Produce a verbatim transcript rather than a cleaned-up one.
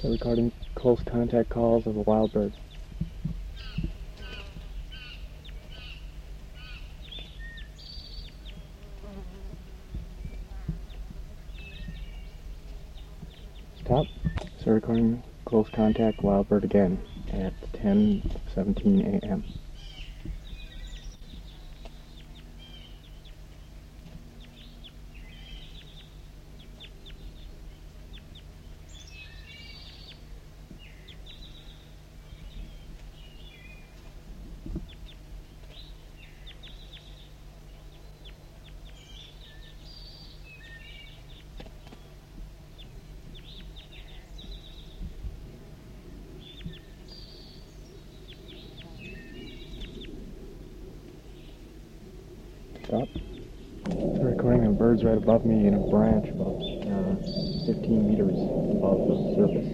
So recording close contact calls of a wild bird. Stop. So recording close contact wild bird again at ten seventeen a m Stop. So recording the birds right above me in a branch about uh, fifteen meters above the surface.